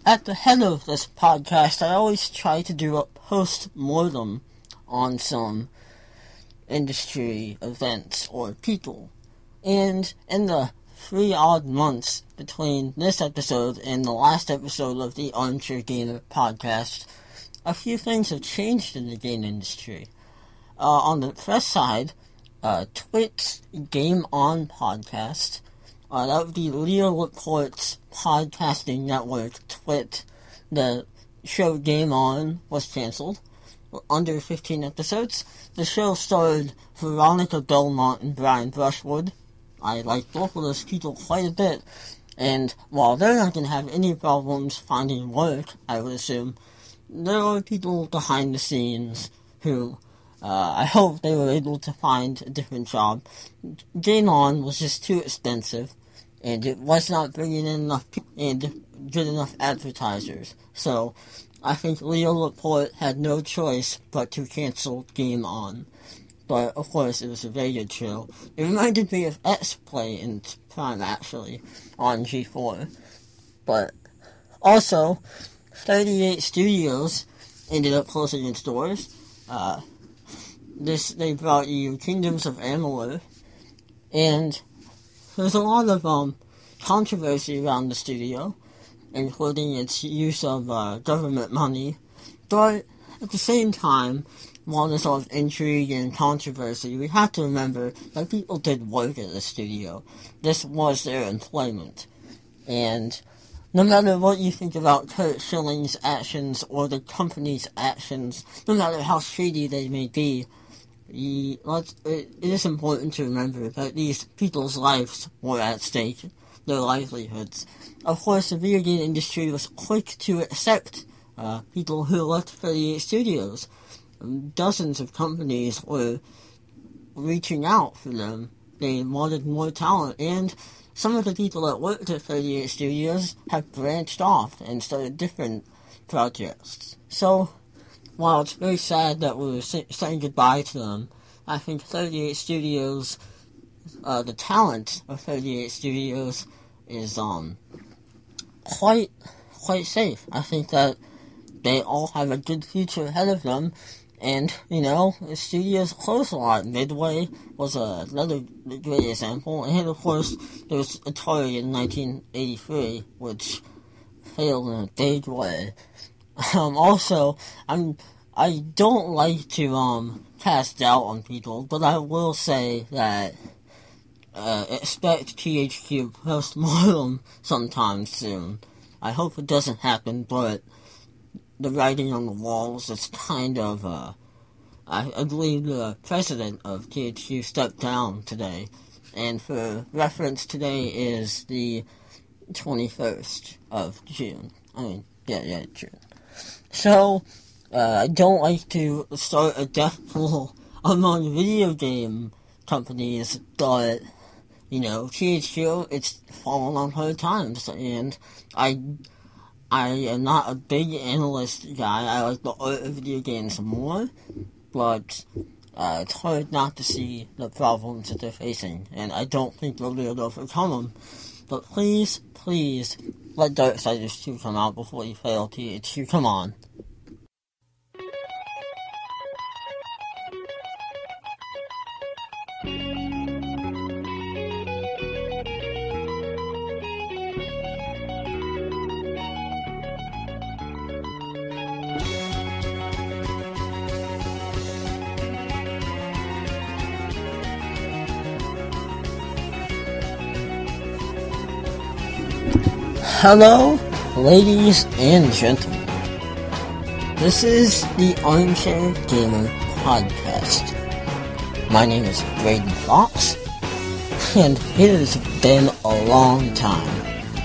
At the head of this podcast, I always try to do a post-mortem on some industry events or people. And in the 3 odd months between this episode and the last episode of the Armchair Gamer podcast, a few things have changed in the game industry. On the press side, Twit's Game On podcast, that would be Leo Laporte's podcasting network, Twit. The show Game On was canceled, under 15 episodes. The show starred Veronica Belmont and Brian Brushwood. I like both of those people quite a bit, and while they're not going to have any problems finding work, I would assume, there are people behind the scenes who I hope they were able to find a different job. Game On was just too expensive, and it was not bringing in enough people and good enough advertisers. So I think Leo Laporte had no choice but to cancel Game On. But of course, it was a very good show. It reminded me of X-Play in Prime, actually, on G4. But also, 38 Studios ended up closing its doors. They brought you Kingdoms of Amalur, and there's a lot of controversy around the studio, including its use of government money. But at the same time, while there's all intrigue and controversy, we have to remember that people did work at the studio. This was their employment. And no matter what you think about Curt Schilling's actions or the company's actions, no matter how shady they may be, it is important to remember that these people's lives were at stake, their livelihoods. Of course, the video game industry was quick to accept people who left 38 Studios. Dozens of companies were reaching out for them. They wanted more talent, and some of the people that worked at 38 Studios have branched off and started different projects. So, while it's very sad that we're saying goodbye to them, I think 38 Studios, the talent of 38 Studios is quite safe. I think that they all have a good future ahead of them. And, the studios closed a lot. Midway was another great example. And, of course, there was Atari in 1983, which failed in a big way. Also, I don't like to cast doubt on people, but I will say that expect THQ post-mortem sometime soon. I hope it doesn't happen, but the writing on the walls is kind of, I believe the president of THQ stepped down today, and for reference, today is the 21st of June. June. So, I don't like to start a death pool among video game companies, but, THQ, it's fallen on hard times, and I am not a big analyst guy. I like the art of video games more, but it's hard not to see the problems that they're facing, and I don't think they'll be able to overcome them. But please, let Darksiders 2 come out before you fail THQ. Come on. Hello, ladies and gentlemen. This is the Armchair Gamer podcast. My name is Braden Fox, and it has been a long time.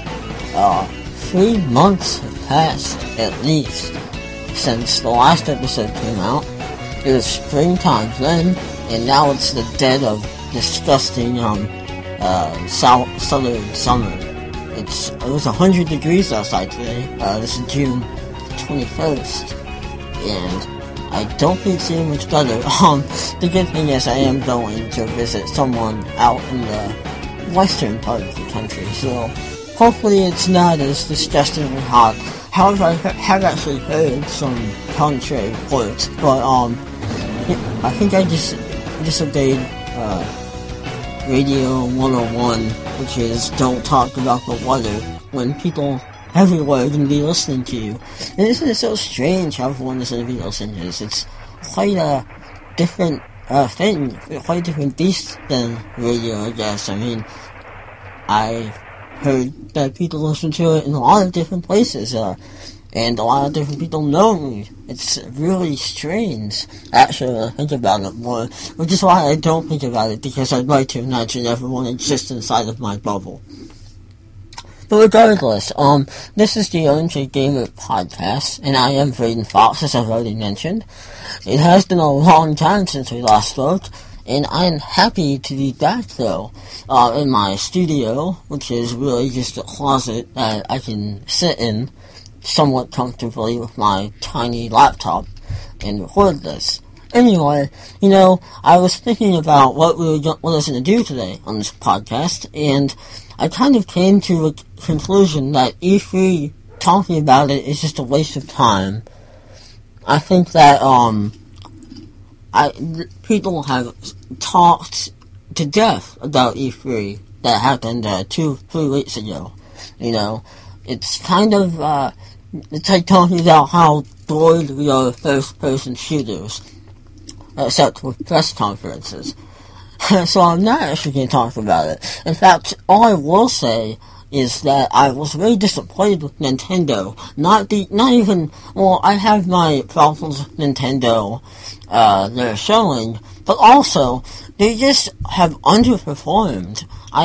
3 months have passed, at least, since the last episode came out. It was springtime then, and now it's the dead of disgusting, southern summer. It was 100 degrees outside today. This is June 21st, and I don't think it's getting much better. The good thing is I am going to visit someone out in the western part of the country, so hopefully it's not as disgustingly hot However, I have actually heard some contrary reports, but I think I just disobeyed Radio 101, which is don't talk about the weather when people everywhere are going to be listening to you. And isn't it so strange how everyone is going to be listening to this? It's quite a different thing, quite a different beast than radio, I guess. I mean, I heard that people listen to it in a lot of different places, and a lot of different people know me. It's really strange, actually, when I think about it more, which is why I don't think about it, because I'd like to imagine everyone exists inside of my bubble. But regardless, this is the OMG Gamer podcast, and I am Braden Fox, as I've already mentioned. It has been a long time since we last spoke, and I'm happy to be back, though, in my studio, which is really just a closet that I can sit in somewhat comfortably with my tiny laptop and record this. Anyway, I was thinking about what I was going to do today on this podcast, and I kind of came to a conclusion that E3 talking about it is just a waste of time. I think that people have talked to death about E3 that happened 2-3 weeks ago. It's kind of it's like talking about how bored we are of first-person shooters, except with press conferences. So I'm not actually going to talk about it. In fact, all I will say is that I was very disappointed with Nintendo. I have my problems with Nintendo, they're showing, but also, they just have underperformed.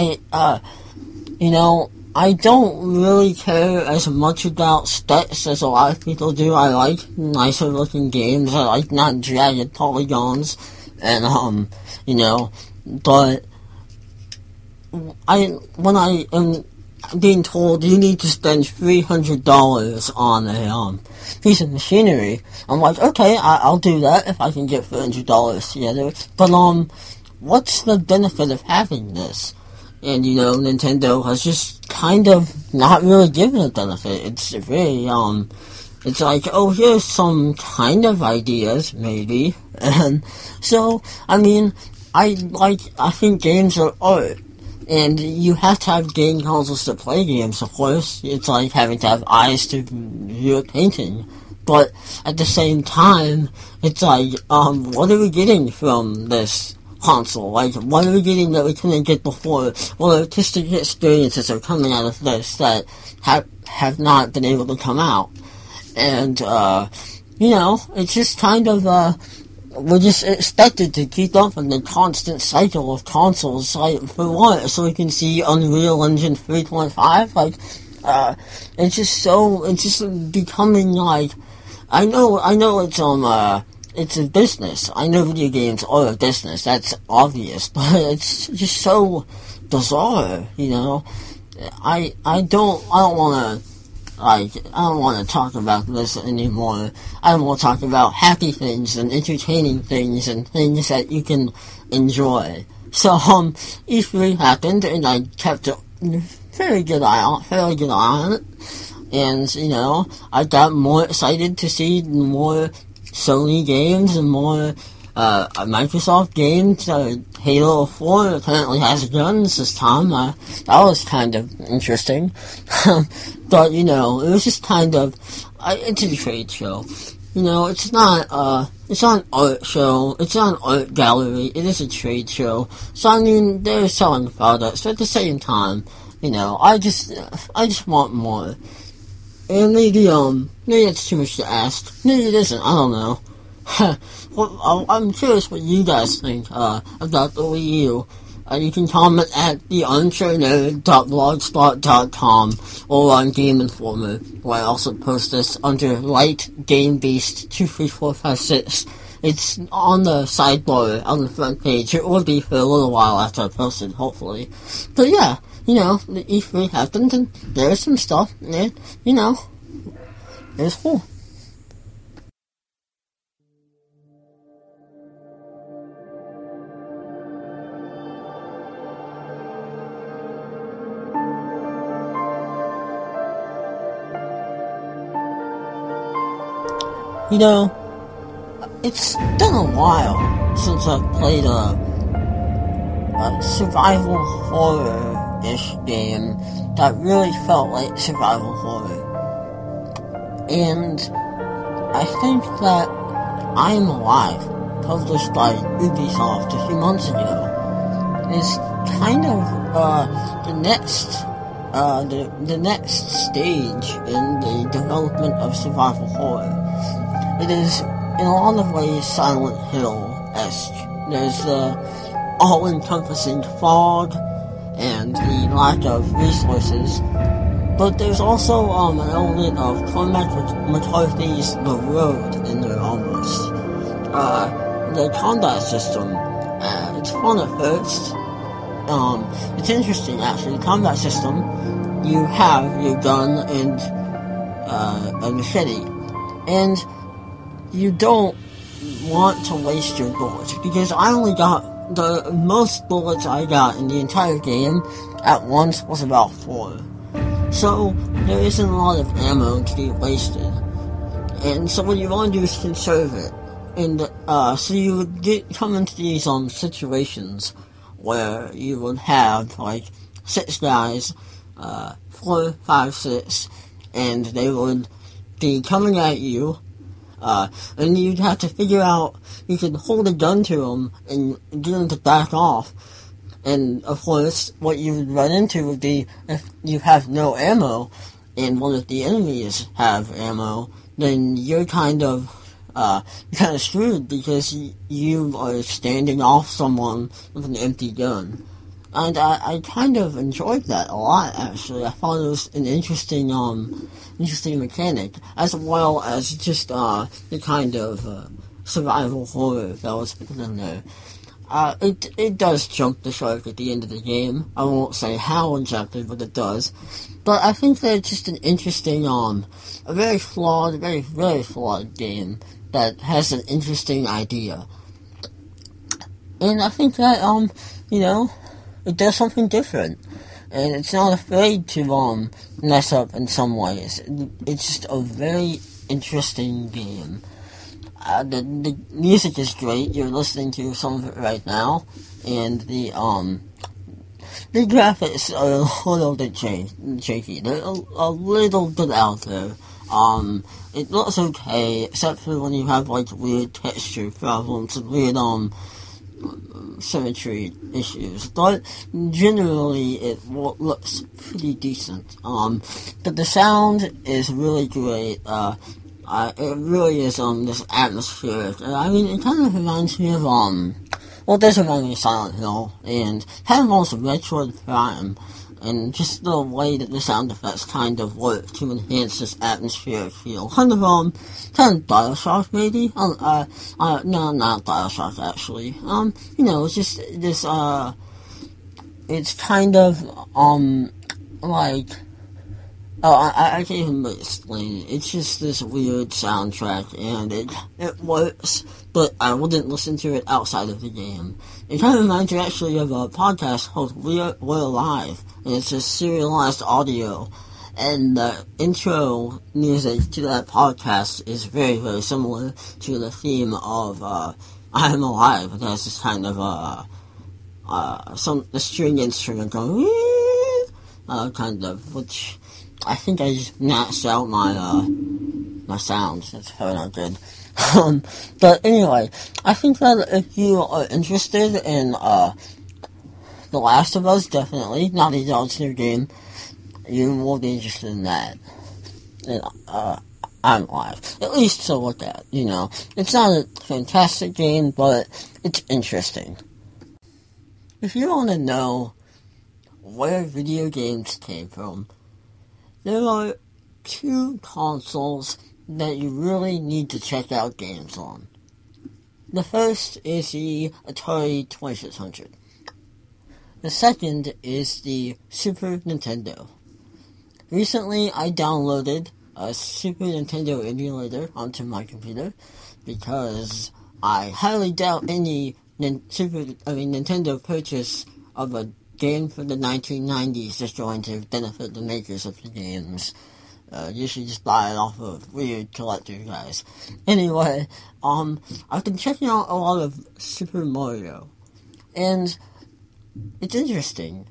I don't really care as much about specs as a lot of people do. I like nicer looking games. I like not jagged polygons. And, but when I am being told you need to spend $300 on a piece of machinery, I'm like, okay, I'll do that if I can get $300 together. But, what's the benefit of having this? And, Nintendo has just kind of not really given a benefit. It's very, it's like, oh, here's some kind of ideas, maybe. And so, I mean, I think games are art. And you have to have game consoles to play games, of course. It's like having to have eyes to view a painting. But at the same time, it's like, what are we getting from this console? Like, what are we getting that we couldn't get before? What artistic experiences are coming out of this that have not been able to come out? And, it's just kind of, we're just expected to keep up with the constant cycle of consoles, like, for what? So we can see Unreal Engine 3.5? Like, it's just becoming like, I know it's a business. I know video games are a business, that's obvious, but it's just so bizarre, I don't want to talk about this anymore. I want to talk about happy things and entertaining things and things that you can enjoy. So, E3 happened, and I kept a fairly good eye on it. And, I got more excited to see more Sony games and more Microsoft games. Halo 4 apparently has guns this time. That was kind of interesting. But, it was just kind of, it's a trade show. It's not an art show, it's not an art gallery, it is a trade show. So, I mean, they're selling products, but at the same time, I just want more. And maybe it's too much to ask. Maybe it isn't, I don't know. Well, I'm curious what you guys think, about the Wii U. You can comment at thearmchairnerd.blogspot.com or on Game Informer, where I also post this under Light Game Beast 23456. It's on the sidebar on the front page. It will be for a little while after I post it, hopefully. But yeah, the E3 happened, and there's some stuff, and, it was cool. You know, it's been a while since I've played a survival horror-ish game that really felt like survival horror. And I think that I Am Alive, published by Ubisoft a few months ago, is kind of the next stage in the development of survival horror. It is in a lot of ways Silent Hill-esque. There's the all-encompassing fog and the lack of resources, but there's also an element of Cormac McCarthy's The Road in there almost. The combat system, it's fun at first. It's interesting actually. The combat system, you have your gun and a machete, and you don't want to waste your bullets, because I only got the most bullets I got in the entire game at once was about 4. So there isn't a lot of ammo to be wasted, and so what you want to do is conserve it. And so you would come into these situations where you would have like 6 guys, 4, 5, 6, and they would be coming at you. And you'd have to figure out, you could hold a gun to them and get them to back off. And, of course, what you would run into would be, if you have no ammo, and one of the enemies have ammo, then you're kind of screwed, because you are standing off someone with an empty gun. And I kind of enjoyed that a lot, actually. I thought it was an interesting mechanic, as well as just the kind of survival horror that was put in there. It does jump the shark at the end of the game. I won't say how exactly, but it does. But I think that it's just an interesting, a very flawed, very, very flawed game that has an interesting idea. And I think that, it does something different, and it's not afraid to mess up in some ways. It's just a very interesting game. The music is great. You're listening to some of it right now, and the graphics are a little bit shaky. They're a little bit out there. It looks okay, except for when you have like weird texture problems and weird symmetry issues, but generally it looks pretty decent. But the sound is really great. It really is this atmospheric. I mean, it kind of reminds me of it does remind me of Silent Hill, and kind of also Metroid Prime, and just the way that the sound effects kind of work to enhance this atmospheric feel. Kind of Bioshock, maybe? No, not Bioshock, actually. It's just this, it's kind of, like, I can't even explain it. It's just this weird soundtrack, and it works, but I wouldn't listen to it outside of the game. It kind of reminds me actually of a podcast called We're Alive, and it's just serialized audio, and the intro music to that podcast is very, very similar to the theme of I Am Alive. It has this kind of the string instrument going kind of, which I think I just maxed out my sounds. That's probably not good. But anyway, I think that if you are interested in The Last of Us, definitely, Naughty Dog's new game, you will be interested in that. And, I'm Alive. At least to look at, It's not a fantastic game, but it's interesting. If you want to know where video games came from, there are 2 consoles that you really need to check out games on. The first is the Atari 2600. The second is the Super Nintendo. Recently, I downloaded a Super Nintendo emulator onto my computer because I highly doubt any Nintendo purchase of a game from the 1990s is going to benefit the makers of the games. usually just buy it off of weird collector guys. Anyway, I've been checking out a lot of Super Mario, and it's interesting.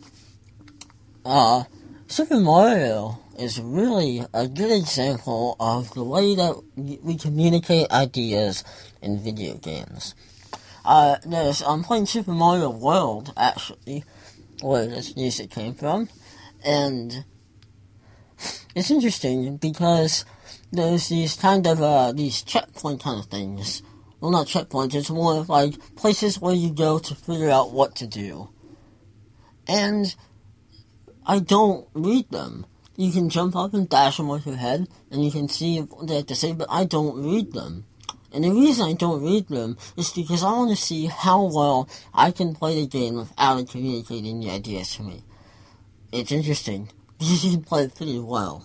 Super Mario is really a good example of the way that we communicate ideas in video games. I'm playing Super Mario World, actually, where this music came from, and it's interesting because there's these kind of, these checkpoint kind of things. Well, not checkpoints, it's more of like places where you go to figure out what to do. And I don't read them. You can jump up and dash them with your head, and you can see what they have to say, but I don't read them. And the reason I don't read them is because I want to see how well I can play the game without it communicating the ideas to me. It's interesting, because you can play it pretty well.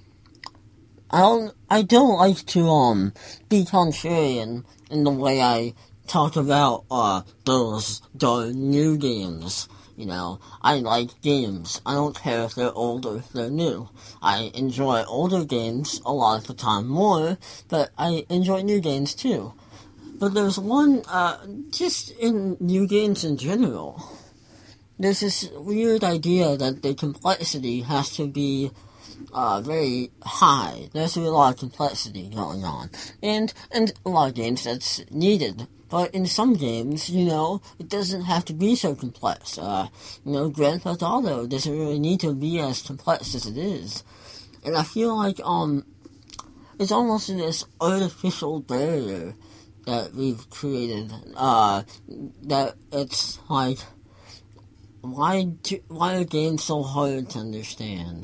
I don't like to, be contrarian in the way I talk about, those new games. You know, I like games. I don't care if they're old or if they're new. I enjoy older games a lot of the time more, but I enjoy new games too. But there's one, just in new games in general, there's this weird idea that the complexity has to be very high. There's a lot of complexity going on. And a lot of games that's needed. But in some games, it doesn't have to be so complex. Grand Theft Auto doesn't really need to be as complex as it is. And I feel like, it's almost this artificial barrier that we've created, that it's like, why are games so hard to understand?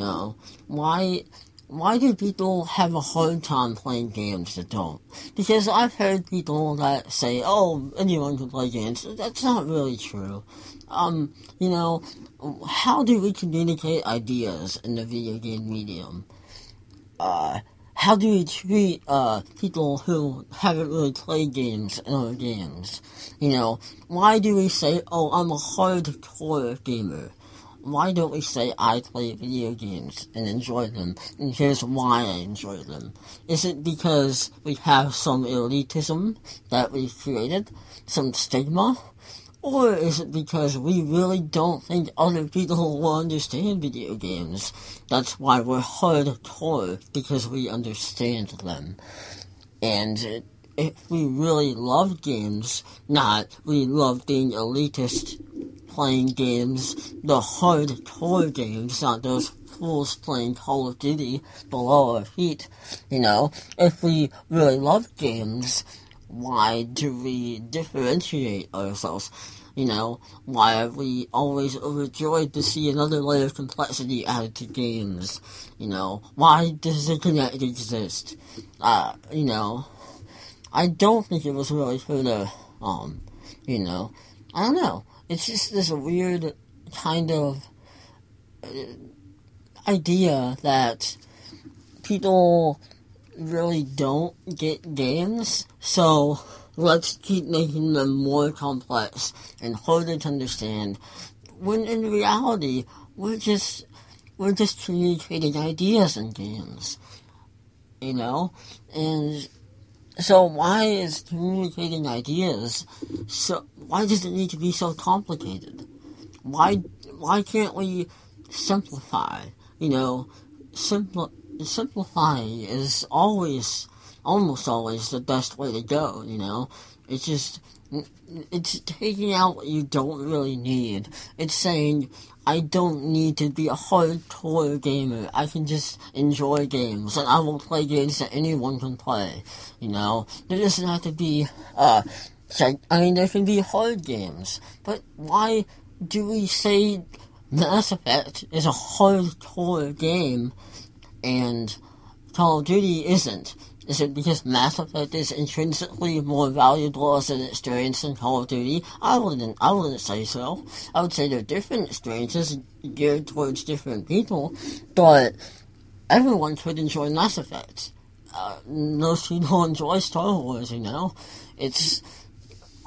Why do people have a hard time playing games that don't? Because I've heard people that say, oh, anyone can play games. That's not really true. How do we communicate ideas in the video game medium? How do we treat people who haven't really played games in other games? Why do we say, oh, I'm a hardcore gamer? Why don't we say I play video games and enjoy them, and here's why I enjoy them? Is it because we have some elitism that we've created, some stigma? Or is it because we really don't think other people will understand video games? That's why we're hardcore, because we understand them. And if we really love games, not we love being elitist playing games, the hardcore games, not those fools playing Call of Duty below our feet, if we really love games, why do we differentiate ourselves? Why are we always overjoyed to see another layer of complexity added to games? Why does the Kinect exist? I don't think it was really for the, I don't know. It's just this weird kind of idea that people really don't get games, so let's keep making them more complex and harder to understand, when in reality, we're just communicating ideas in games, and so why is communicating ideas why does it need to be so complicated? Why can't we simplify? Simplifying is almost always the best way to go, it's taking out what you don't really need. It's saying, I don't need to be a hardcore gamer. I can just enjoy games, and I will play games that anyone can play, There doesn't have to be, there can be hard games, but why do we say Mass Effect is a hardcore game, and Call of Duty isn't? Is it because Mass Effect is intrinsically more valuable as an experience than Call of Duty? I wouldn't say so. I would say they're different experiences geared towards different people, but everyone could enjoy Mass Effect. Most people enjoy Star Wars, It's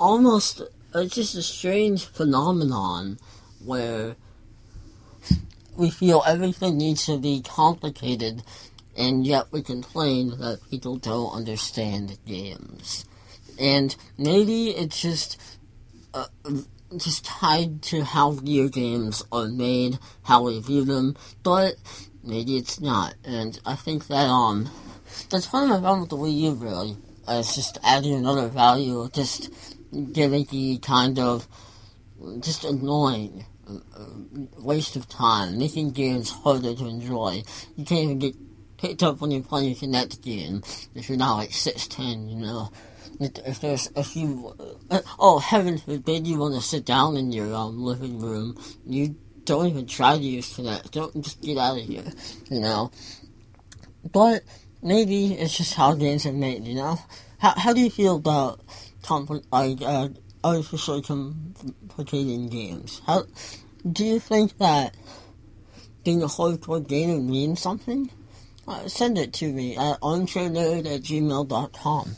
just a strange phenomenon where we feel everything needs to be complicated, and yet we complain that people don't understand games. And maybe it's just tied to how video games are made, how we view them, but maybe it's not. And I think that that's part of my problem with the Wii U, really. It's just adding another value, just giving the kind of just annoying waste of time, making games harder to enjoy. You can't even get picked up when you're playing a Kinect game if you're not like 6'10", you know. If you heaven forbid you want to sit down in your living room, you don't even try to use Kinect. Don't just get out of here, you know. But maybe it's just how games are made, you know. How do you feel about artificially complicating games? How do you think that being a hardcore gamer means something? Send it to me at armchairnerd@gmail.com.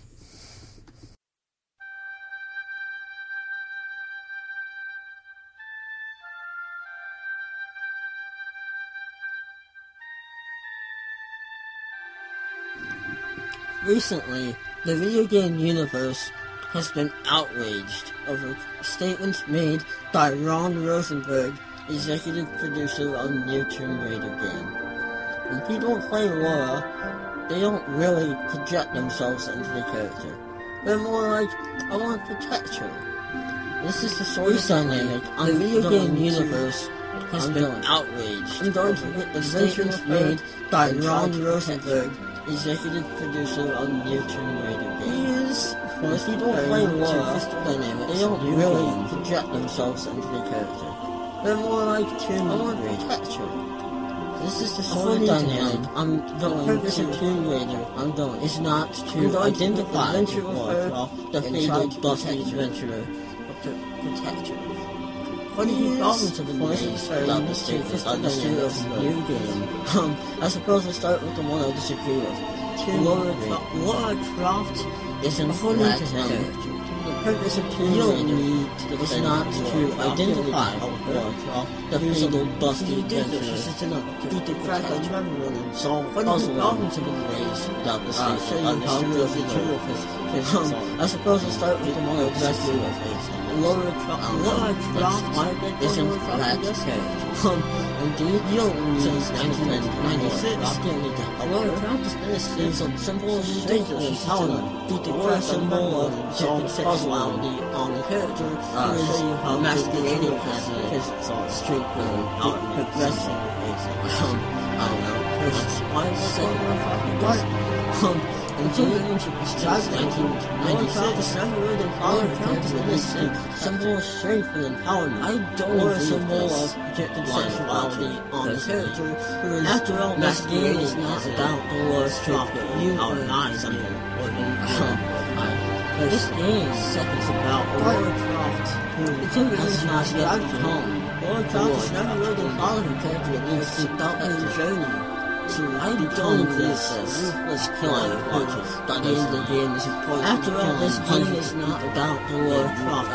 Recently, the video game universe has been outraged over statements made by Ron Rosenberg, executive producer of the new Tomb Raider game. When people play Laura, they don't really project themselves into the character. They're more like, I want to protect her. This is the sort of dynamic the video game universe has been outraged. I'm going to get the statements made by Ron Rosenberg, executive producer of the new Tomb Raider game. When people play Laura, they don't really project themselves into the character. They're more like, I want to protect her. This is the sort of dynamic the purpose of Tomb Raider is not to identify Lara, the fabled busty adventurer, but to protect her. What do you problems of the games about the status of the new game? I suppose I'll start with the one I disagree with. Lara Croft is an according to him. The purpose of Tomb Raider is not to identify Lara Croft, the fabled busty adventurer, to protect her. So what do you problems of the games about the status of the new game? I suppose I'll start with the one I disagree with. Lara Croft is an character. Indeed, since 1996, Lara Croft is a symbol of strength and empowerment. The symbol of sexuality on the character show you how masculinity has strength and progressive. I don't know. Why is it until 1996, Lara Croft is a symbol of strength and empowerment. I don't want a symbol of projected sexuality on the character. After all, masculinity is not about the Lara Croft. You are not something. This game is about Lara Croft, who has not yet become. Lara Croft is never really the following character that needs to about her journey. I don't this ruthless killing by the end of the game is important. After all, this game is not about the Lara Croft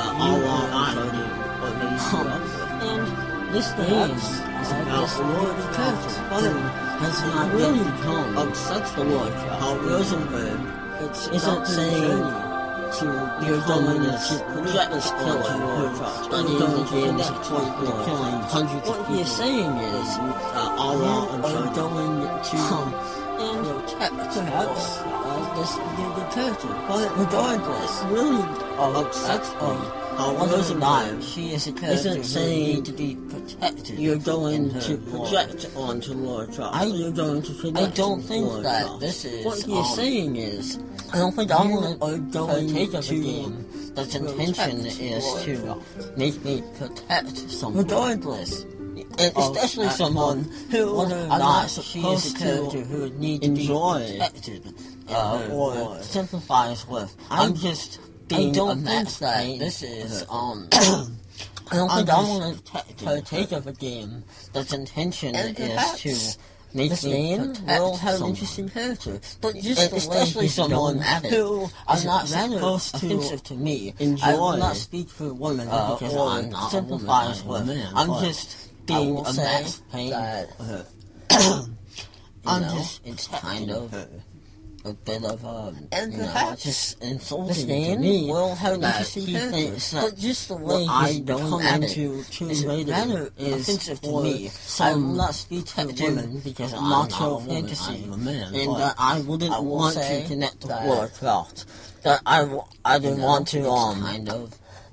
and this game is about Lara Croft has not really become obsessed with Lara Croft. Rosenberg isn't saying you're going to project this killer by the end of the game is killing hundreds of people. What he is saying is Allah are going to perhaps this good character. But regardless, really upsets me. Rosenberg, she is a character isn't saying to be protected. You're going to project onto Lara Croft. I don't think that this is what he is saying is. I don't think I'm going to take up a game that's intention is to make me protect someone. Regardless. And especially someone who, whether or not she is a character who would need to be protected or sympathize with. I'm just being a match that this is, I don't think I'm going to take up a game that's intention is to make this game will have an interesting character, but just especially someone who is not supposed to offensive to me. I will not speak for women because I'm not sympathize with. I'm just being will a say Max Payne. that, it's kind of a bit of and perhaps just insulting this to game me will have an that interesting he character, thinks that but just the way I he's don't going at into it Tomb is Raider rather is offensive to for me. I some will not speak to women because I'm macho not a woman, fantasy, I'm a man, and but that I wouldn't I will want say to connect to that Warcraft. That I didn't want to it's kind of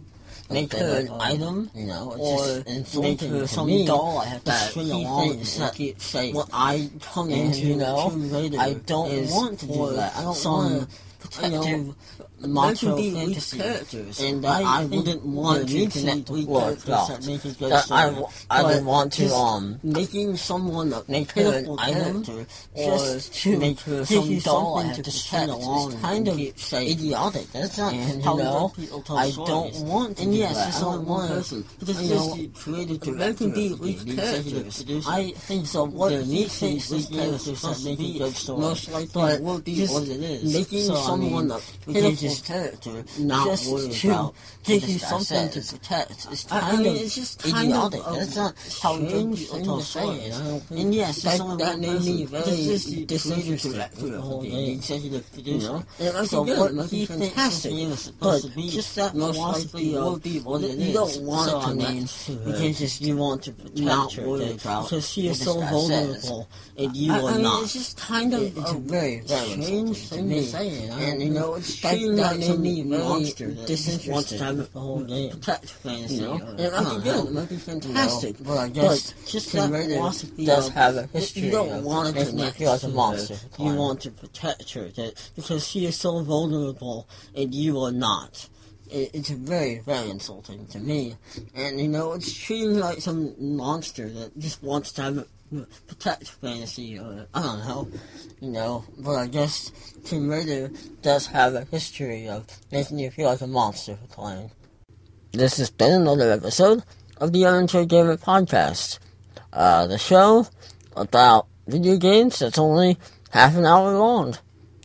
make her an item, it's or just insulting make her to some me doll I have to that string he along thinks and that keep saying. what I come and, into Tomb Raider I don't is want to do for that. I don't some want protective macho macho fantasy characters, and that I think wouldn't want there to needs connect to be Warcraft. characters That make a good that story. I But didn't want to just making someone a make her an pitiful item, character, or just to make her give some you doll I something have to to string protect along is and kind of keep safe. idiotic. That's not And how people tell I stories. don't want to And do yes, that. it's I not don't one want person. But it's you just know, the creative there director, can be the weak executive characters. producer. I think So what there he needs to be thinks weak this game is characters supposed that to make be a good story. most likely But will be just what it is. making So, someone a pitiful character not just worried to about give you what this guy something to says. protect is I kind mean, of it's just kind idiotic. of That's not how good strange people thing tell to say, stories. and I don't think And yes, that- it's only that one made person. me It's very just the disinterested director in the of whole the game, game. executive producer. It might So be good, what it might he be thinks fantastic, this game is supposed but to be just that most philosophy likely of will be what it you is. don't want so, to I mean, connect to her because just you want to protect not her worry that- about because she is what so this guy vulnerable and you I are mean, not. it's just kind of It's a a very, very strange insulting thing to to me. say, And it's that treating that like made some me very monster that just wants disinterested to have the whole game. protect fantasy. And it might be good, it might be fantastic, But I guess just Tomb that Raider philosophy does of- have a you history don't of want to making you connect feel like a to her. monster. You want to protect her because she is so vulnerable and you are not. It's very, very insulting to me. And, it's treating like some monster that just wants to have protect fantasy, or I don't know. But I guess Tomb Raider does have a history of making you feel like a monster for playing. This has been another episode of the Unenjoyed Gamer Podcast. The show about video games that's only half an hour long.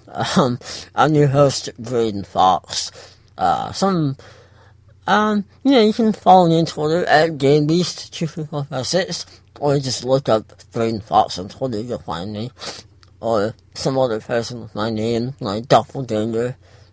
I'm your host, Braden Fox. You can follow me on Twitter at GameBeast23456, or just look up Braden Fox on Twitter, you'll find me. Or some other person with my name, like Doppelganger.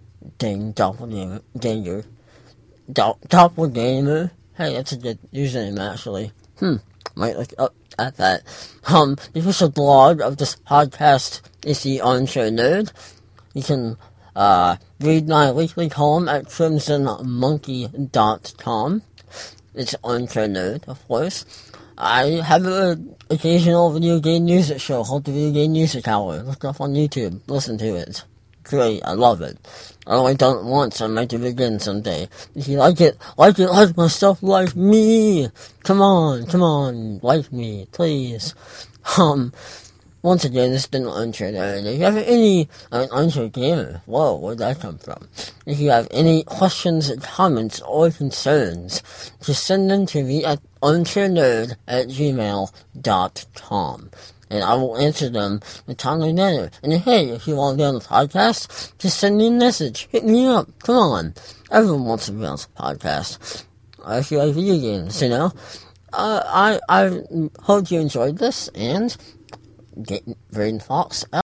Doppelganger. Hey, that's a good username, actually. Might look up at that. The official blog of this podcast is the Armchair Nerd. You can read my weekly column at crimsonmonkey.com. It's Armchair Nerd, of course. I have an occasional video game music show called the Video Game Music Hour. Look up on YouTube. Listen to it. Great. I love it. I only done it once. I might do it again someday. If you like it like myself, like me. Come on. Like me, please. Once again, this has been Armchair Nerd. If you have any Armchair Gamer, whoa, where'd that come from? If you have any questions, comments, or concerns, just send them to me at armchairnerd@gmail.com. And I will answer them in a timely manner. And hey, if you want to be on the podcast, just send me a message. Hit me up. Come on. Everyone wants to be on the podcast. If you like video games, I hope you enjoyed this, and Braden Fox out.